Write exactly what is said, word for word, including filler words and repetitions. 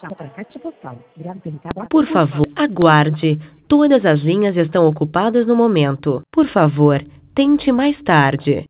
Por favor, aguarde. Todas as linhas estão ocupadas no momento. Por favor, tente mais tarde.